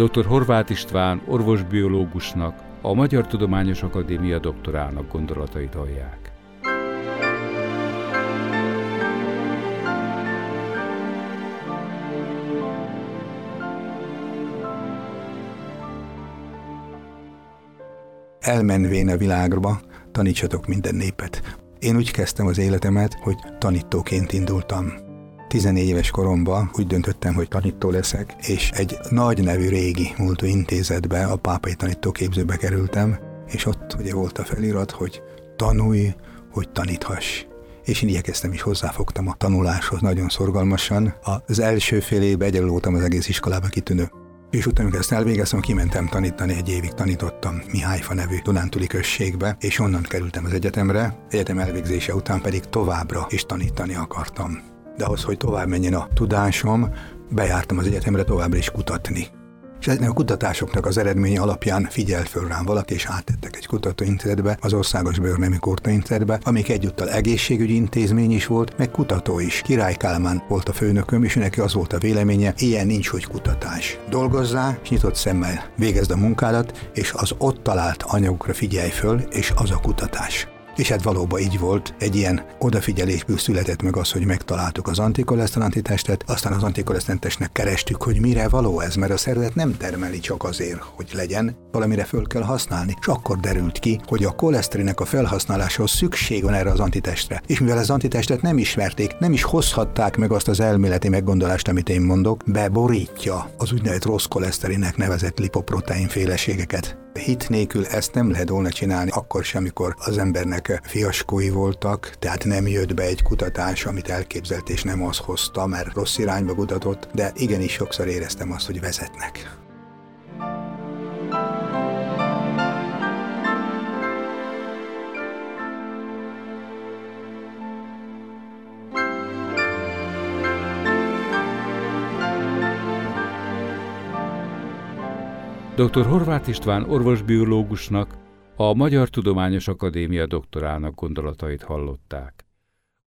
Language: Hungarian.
Dr. Horváth István orvosbiológusnak, a Magyar Tudományos Akadémia doktorának gondolatait hallják. Elmenvén a világba, tanítsatok minden népet. Én úgy kezdtem az életemet, hogy tanítóként indultam. 14 éves koromban úgy döntöttem, hogy tanító leszek, és egy nagy nevű régi múltú intézetbe, a pápai tanítóképzőbe kerültem, és ott ugye volt a felirat, hogy tanulj, hogy taníthass. És én igyekeztem is, hozzáfogtam a tanuláshoz nagyon szorgalmasan. Az első fél évben egyedül voltam az egész iskolába, kitűnő. És utána, amikor ezt elvégeztem, kimentem tanítani, egy évig tanítottam Mihályfa nevű dunántúli községbe, és onnan kerültem az egyetemre, egyetem elvégzése után pedig továbbra is tanítani akartam. De ahhoz, hogy tovább menjen a tudásom, bejártam az egyetemre továbbra is kutatni. És ezeknek a kutatásoknak az eredménye alapján figyelt föl rám valaki, és áttettek egy kutatóintézetbe, az Országos Bőrnemi Kórtaintézetbe, amik egyúttal egészségügyi intézmény is volt, meg kutató is. Király Kálmán volt a főnököm, és neki az volt a véleménye, ilyen nincs, hogy kutatás. Dolgozzál, és nyitott szemmel végezd a munkádat, és az ott talált anyagokra figyelj föl, és az a kutatás. És hát valóban így volt, egy ilyen odafigyelésből született meg az, hogy megtaláltuk az antikoleszterinantitestet, aztán az antikoleszterinantitestnek kerestük, hogy mire való ez, mert a szervezet nem termeli csak azért, hogy legyen, valamire föl kell használni. És akkor derült ki, hogy a koleszterinnek a felhasználásához szükség van erre az antitestre. És mivel az antitestet nem ismerték, nem is hozhatták meg azt az elméleti meggondolást, amit én mondok, beborítja az úgynevezett rossz koleszterinnek nevezett lipoprotein féleségeket. Hit nélkül ezt nem lehet volna csinálni, akkor sem, amikor az embernek fiaskói voltak, tehát nem jött be egy kutatás, amit elképzelt, és nem az hozta, mert rossz irányba kutatott, de igenis sokszor éreztem azt, hogy vezetnek. Dr. Horváth István orvosbiológusnak, a Magyar Tudományos Akadémia doktorának gondolatait hallották.